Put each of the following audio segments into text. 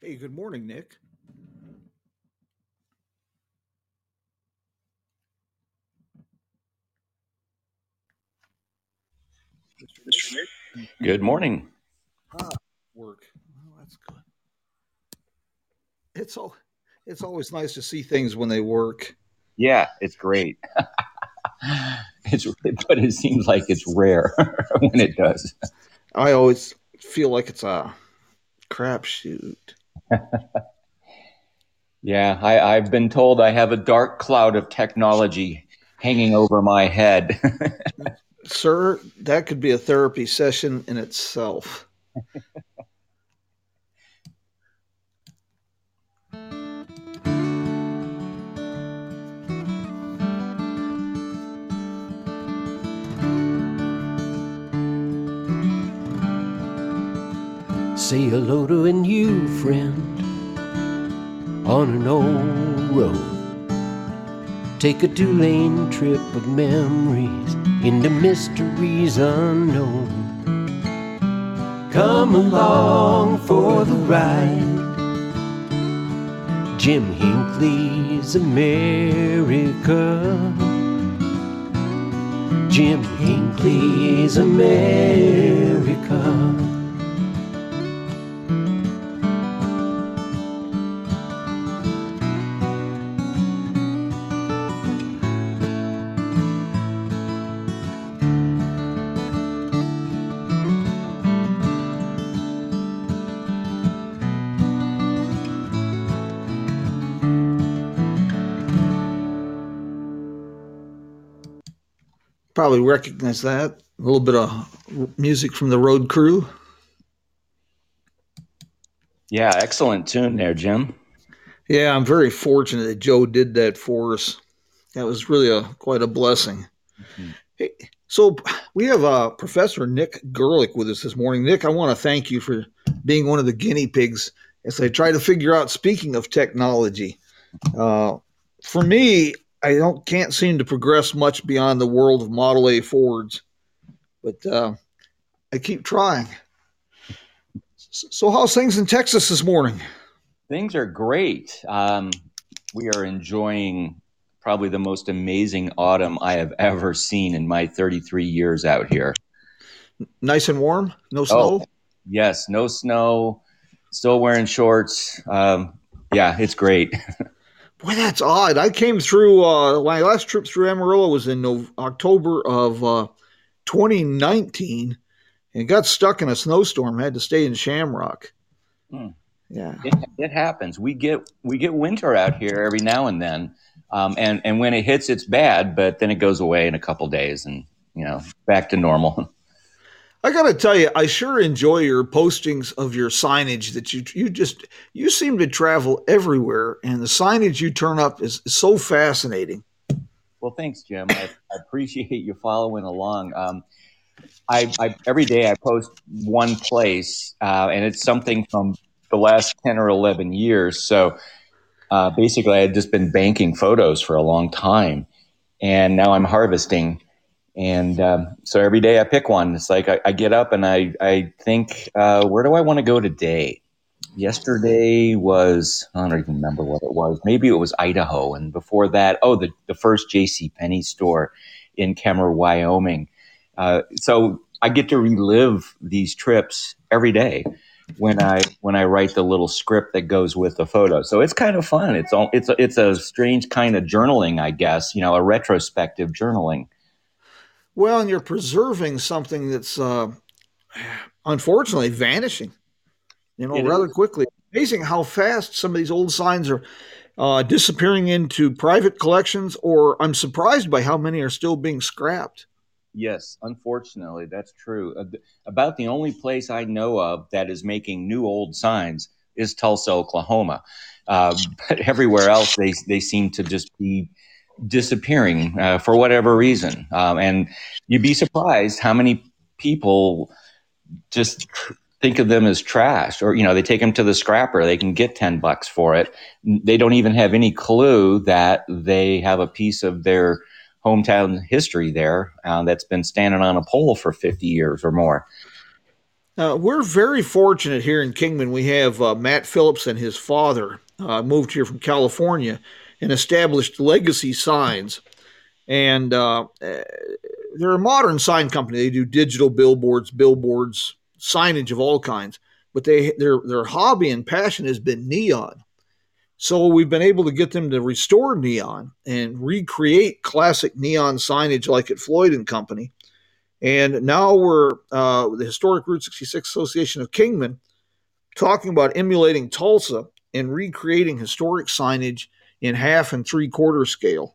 Hey, good morning, Nick. Mr. Nick, Good morning. work. Well, that's good. It's all. It's always nice to see things when they work. Yeah, it's great. It's but it seems like it's rare when it does. I always feel like it's a crapshoot. Yeah, I've been told I have a dark cloud of technology hanging over my head. Sir, that could be a therapy session in itself. Say hello to a new friend on an old road. Take a two-lane trip of memories into mysteries unknown. Come along for the ride. Jim Hinckley's America. Jim Hinckley's America. Probably recognize that. A little bit of music from the road crew. Yeah, excellent tune there, Jim. Yeah, I'm very fortunate that Joe did that for us. That was really quite a blessing. Mhm. Hey, so we have Professor Nick Gerlich with us this morning. Nick, I want to thank you for being one of the guinea pigs as I try to figure out. Speaking of technology, uh, for me, I don't can't seem to progress much beyond the world of Model A Fords, but I keep trying. So, how's things in Texas this morning? Things are great. We are enjoying probably the most amazing autumn I have ever seen in my 33 years out here. Nice and warm, no Oh, snow. yes, no snow, still wearing shorts. Yeah, it's great. Boy, that's odd. I came through. My last trip through Amarillo was in October of 2019 and got stuck in a snowstorm. Had to stay in Shamrock. Hmm. Yeah. It happens. We get winter out here every now and then, and when it hits, it's bad. But then it goes away in a couple days, and back to normal. I got to tell you, I sure enjoy your postings of your signage that you seem to travel everywhere and the signage you turn up is so fascinating. Well, thanks, Jim. I appreciate you following along. I every day I post one place, and it's something from the last 10 or 11 years. So basically, I had just been banking photos for a long time, and now I'm harvesting. And so every day I pick one. It's like I get up and I think, where do I want to go today? Yesterday was, I don't even remember what it was. Maybe it was Idaho. And before that, oh, the first J.C. Penney store in Kemmer, Wyoming. So I get to relive these trips every day when I write the little script that goes with the photo. So it's kind of fun. It's a strange kind of journaling, I guess. A retrospective journaling. Well, and you're preserving something that's unfortunately vanishing, It rather is. quickly. Amazing how fast some of these old signs are disappearing into private collections, or I'm surprised by how many are still being scrapped. Yes, unfortunately, that's true. About the only place I know of that is making new old signs is Tulsa, Oklahoma. But everywhere else, they seem to just be disappearing for whatever reason. And you'd be surprised how many people just think of them as trash, or they take them to the scrapper. They can get $10 for it. They don't even have any clue that they have a piece of their hometown history there that's been standing on a pole for 50 years or more. We're very fortunate here in Kingman. We have Matt Phillips and his father moved here from California and established Legacy Signs. And they're a modern sign company. They do digital billboards, signage of all kinds. But their hobby and passion has been neon. So we've been able to get them to restore neon and recreate classic neon signage like at Floyd and Company. And now we're the Historic Route 66 Association of Kingman talking about emulating Tulsa and recreating historic signage in 1/2 and 3/4 scale.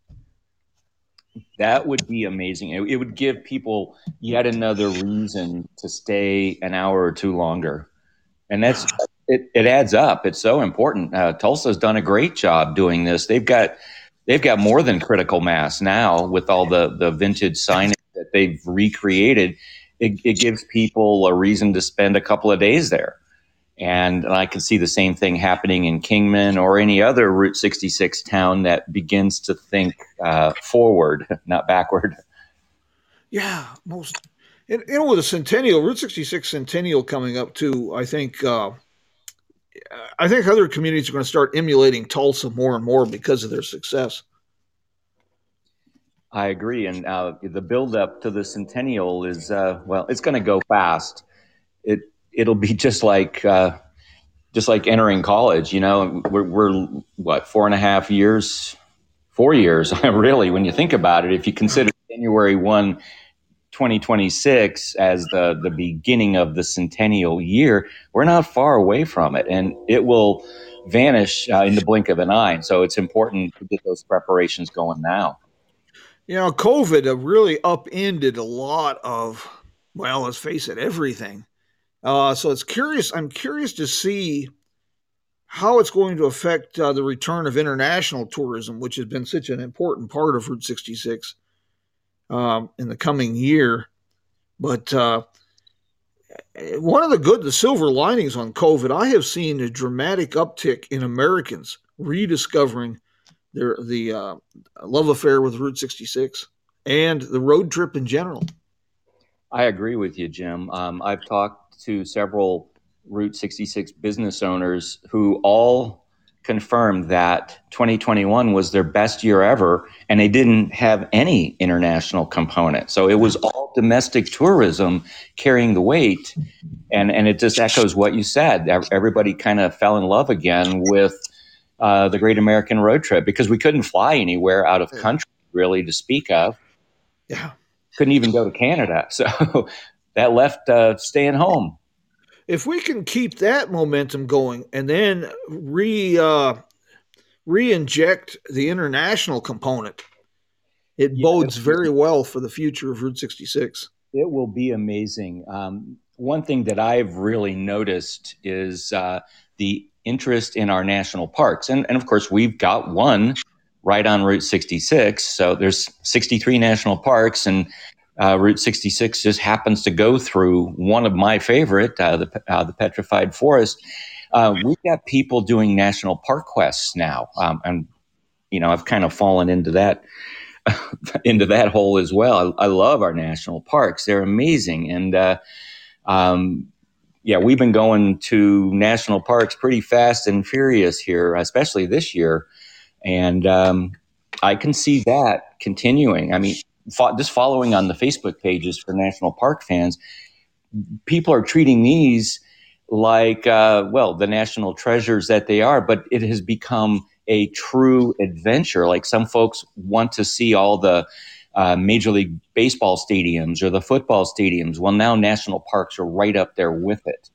That would be amazing. It would give people yet another reason to stay an hour or two longer. And it adds up. It's so important. Tulsa's done a great job doing this. They've got more than critical mass now with all the vintage signage that they've recreated. It gives people a reason to spend a couple of days there. And I can see the same thing happening in Kingman or any other Route 66 town that begins to think forward, not backward. Yeah, with the Centennial, Route 66 Centennial coming up too, I think other communities are going to start emulating Tulsa more and more because of their success. I agree. And the buildup to the Centennial is, it's going to go fast. It'll be just like entering college. You know, we're what, 4.5 years, 4 years, really, when you think about it. If you consider January 1, 2026 as the beginning of the centennial year, we're not far away from it, and it will vanish in the blink of an eye. So it's important to get those preparations going now. You know, COVID really upended a lot of, well, let's face it, everything. So I'm curious to see how it's going to affect the return of international tourism, which has been such an important part of Route 66 in the coming year. But one of the silver linings on COVID, I have seen a dramatic uptick in Americans rediscovering the love affair with Route 66 and the road trip in general. I agree with you, Jim. I've talked to several Route 66 business owners who all confirmed that 2021 was their best year ever, and they didn't have any international component. So it was all domestic tourism carrying the weight. And it just echoes what you said. Everybody kind of fell in love again with the Great American Road Trip because we couldn't fly anywhere out of country, really, to speak of. Yeah. Couldn't even go to Canada. So that left staying home. If we can keep that momentum going and then re-inject the international component, it bodes very well for the future of Route 66. It will be amazing. One thing that I've really noticed is the interest in our national parks. And of course, we've got one right on Route 66. So there's 63 national parks, and Route 66 just happens to go through one of my favorite, the Petrified Forest. We've got people doing national park quests now. And, I've kind of fallen into that hole as well. I love our national parks. They're amazing. And, we've been going to national parks pretty fast and furious here, especially this year. And I can see that continuing. I mean, just following on the Facebook pages for national park fans, people are treating these like, the national treasures that they are, but it has become a true adventure. Like some folks want to see all the Major League Baseball stadiums or the football stadiums. Well, now national parks are right up there with it.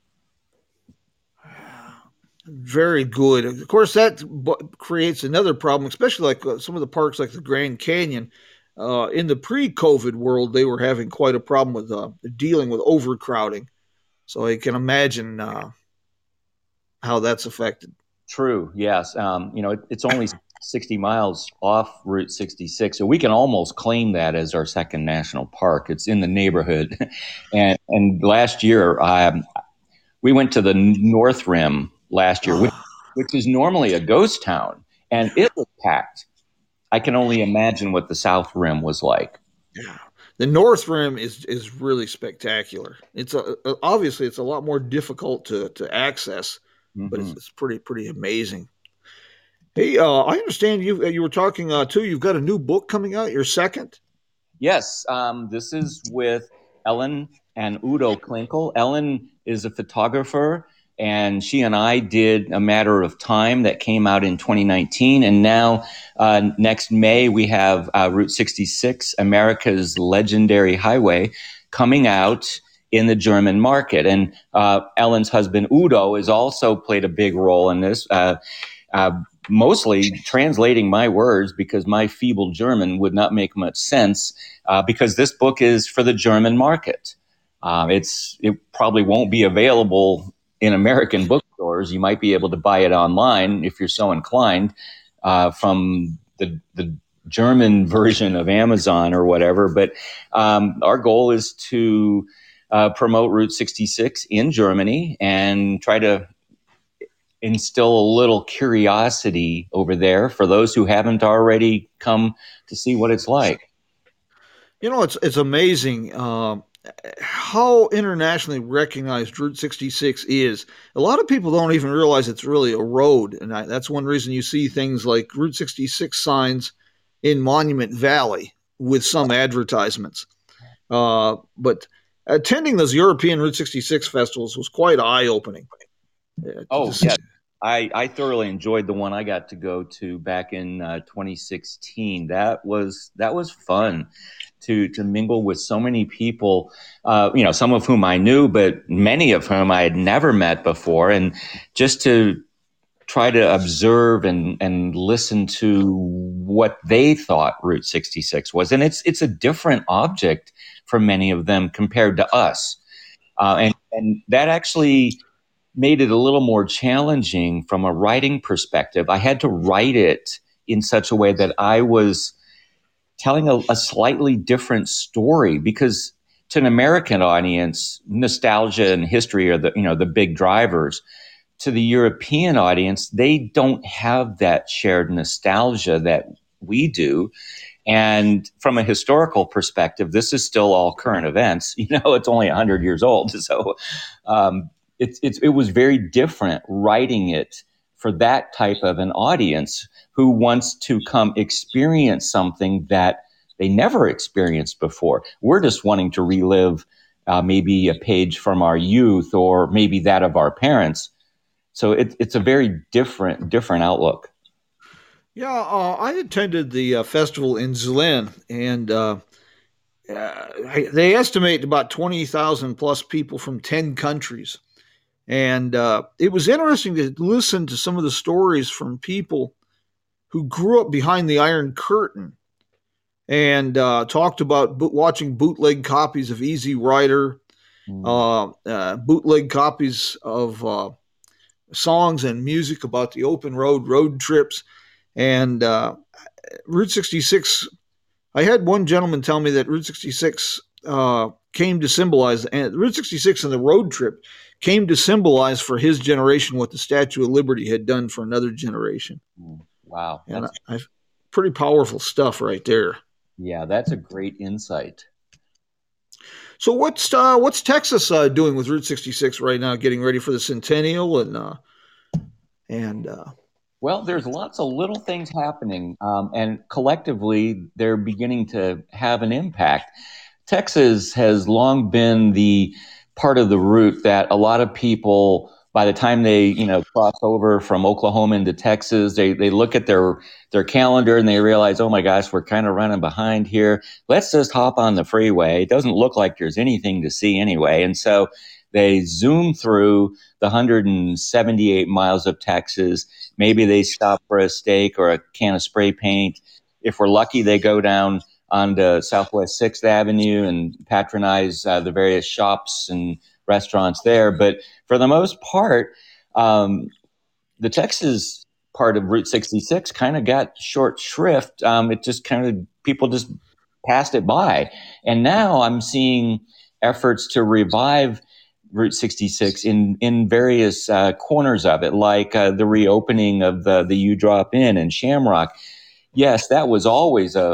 Very good. Of course, that creates another problem, especially like some of the parks like the Grand Canyon. In the pre-COVID world, they were having quite a problem with dealing with overcrowding. So I can imagine how that's affected. True. Yes. It's only 60 miles off Route 66, so we can almost claim that as our second national park. It's in the neighborhood. And last year, we went to the North Rim last year, which is normally a ghost town, and it was packed. I can only imagine what the South Rim was like. Yeah. The North Rim is really spectacular. It's obviously it's a lot more difficult to access, but it's pretty amazing. Hey, I understand you were talking too. You've got a new book coming out. Your second. Yes, this is with Ellen and Udo Klinkel. Ellen is a photographer, and she and I did A Matter of Time that came out in 2019. And now, next May, we have Route 66, America's Legendary Highway, coming out in the German market. And Ellen's husband, Udo, has also played a big role in this. Mostly translating my words because my feeble German would not make much sense because this book is for the German market. It probably won't be available in American bookstores. You might be able to buy it online if you're so inclined from the German version of Amazon or whatever. But our goal is to promote Route 66 in Germany and try to instill a little curiosity over there for those who haven't already come to see what it's like. You know, it's amazing how internationally recognized Route 66 is. A lot of people don't even realize it's really a road, and that's one reason you see things like Route 66 signs in Monument Valley with some advertisements. But attending those European Route 66 festivals was quite eye-opening. Yeah. I thoroughly enjoyed the one I got to go to back in 2016. That was fun to mingle with so many people, some of whom I knew, but many of whom I had never met before, and just to try to observe and listen to what they thought Route 66 was. And it's a different object for many of them compared to us, and that actually made it a little more challenging from a writing perspective. I had to write it in such a way that I was telling a slightly different story, because to an American audience, nostalgia and history are the big drivers. To the European audience, they don't have that shared nostalgia that we do. And from a historical perspective, this is still all current events. It's only 100 years old. So, it was very different writing it for that type of an audience who wants to come experience something that they never experienced before. We're just wanting to relive maybe a page from our youth or maybe that of our parents. So it's a very different outlook. Yeah, I attended the festival in Zlin, and they estimate about 20,000 plus people from 10 countries. And it was interesting to listen to some of the stories from people who grew up behind the Iron Curtain and talked about watching bootleg copies of Easy Rider, bootleg copies of songs and music about the open road trips. And Route 66, I had one gentleman tell me that Route 66 came to symbolize, and Route 66 and the road trip came to symbolize for his generation what the Statue of Liberty had done for another generation. Wow. And pretty powerful stuff right there. Yeah, that's a great insight. So what's Texas doing with Route 66 right now, getting ready for the centennial and well, there's lots of little things happening, and collectively they're beginning to have an impact. Texas has long been the part of the route that a lot of people, by the time they cross over from Oklahoma into Texas, they look at their calendar and they realize, oh my gosh, we're kind of running behind here. Let's just hop on the freeway. It doesn't look like there's anything to see anyway. And so they zoom through the 178 miles of Texas. Maybe they stop for a steak or a can of spray paint. If we're lucky, they go down onto Southwest 6th Avenue and patronize the various shops and restaurants there. But for the most part, the Texas part of Route 66 kind of got short shrift. It just people just passed it by. And now I'm seeing efforts to revive Route 66 in various corners of it, like the reopening of the U Drop Inn and Shamrock. Yes, that was always a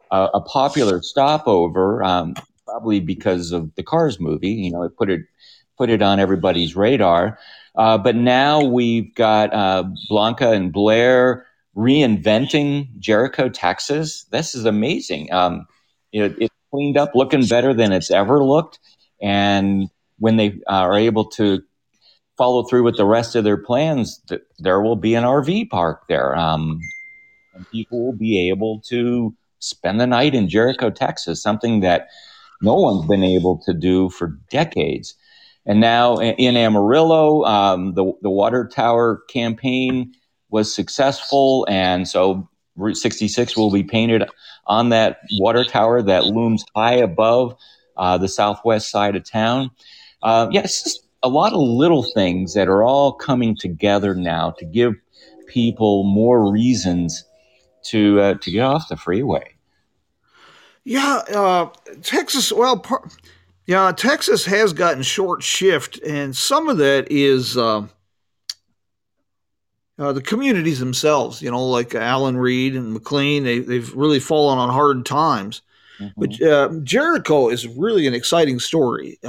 a popular stopover, probably because of the Cars movie. You know, it put it on everybody's radar. But now we've got Blanca and Blair reinventing Jericho, Texas. This is amazing. It's cleaned up, looking better than it's ever looked. And when they are able to follow through with the rest of their plans, there will be an RV park there. And people will be able to spend the night in Jericho, Texas, something that no one's been able to do for decades. And now in Amarillo, the water tower campaign was successful. And so Route 66 will be painted on that water tower that looms high above the southwest side of town. It's just a lot of little things that are all coming together now to give people more reasons to get off the freeway. Yeah, Texas. Well, Texas has gotten short shift, and some of that is the communities themselves. You know, like Allen Reed and McLean. They've really fallen on hard times. Mm-hmm. But Jericho is really an exciting story.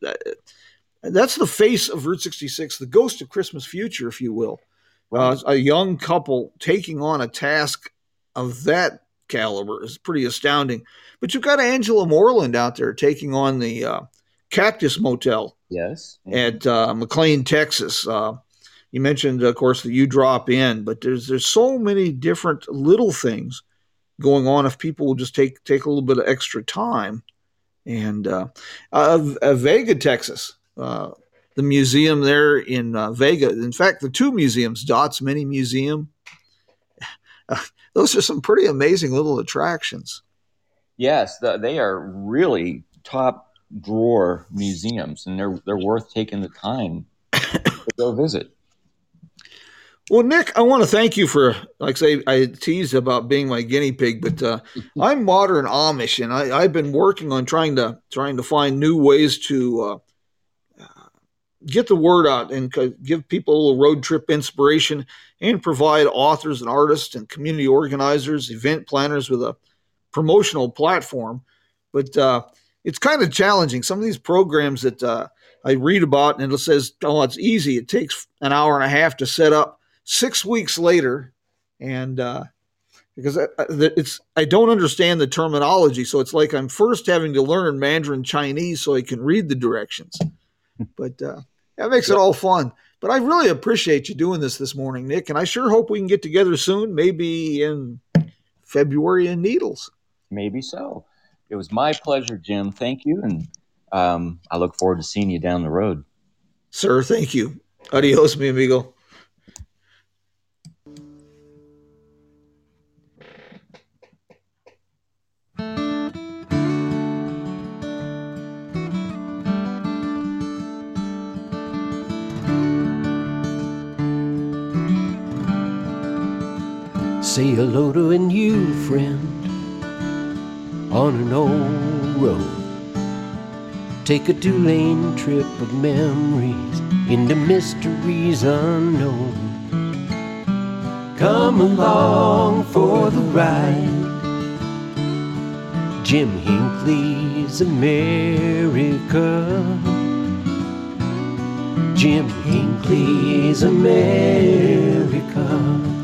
That's the face of Route 66, the ghost of Christmas future, if you will. Right. A young couple taking on a task of that caliber is pretty astounding. But you've got Angela Moreland out there taking on the Cactus Motel. Yes. At McLean, Texas. You mentioned, of course, that you drop in, but there's so many different little things going on if people will just take a little bit of extra time. And Vega, Texas. The museum there in Vega. In fact, the two museums, Dots Mini Museum, those are some pretty amazing little attractions. Yes, they are really top drawer museums, and they're worth taking the time to go visit. Well, Nick, I want to thank you for, like say, I teased about being my guinea pig, but I'm modern Amish, and I've been working on trying to find new ways to get the word out and give people a little road trip inspiration and provide authors and artists and community organizers, event planners with a promotional platform. But it's kind of challenging. Some of these programs that I read about and it says, oh, it's easy. It takes an hour and a half to set up. 6 weeks later, and because I don't understand the terminology, so it's like I'm first having to learn Mandarin Chinese so I can read the directions. But that makes it all fun. But I really appreciate you doing this morning, Nick, and I sure hope we can get together soon, maybe in February in Needles. Maybe so. It was my pleasure, Jim. Thank you, and I look forward to seeing you down the road. Sir, thank you. Adios, mi amigo. Say hello to a new friend on an old road. Take a 2-lane trip of memories into mysteries unknown. Come along for the ride. Jim Hinckley's America. Jim Hinckley's America.